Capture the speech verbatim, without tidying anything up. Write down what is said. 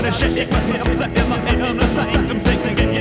shake my hips, I feel my inner sanctum sinking.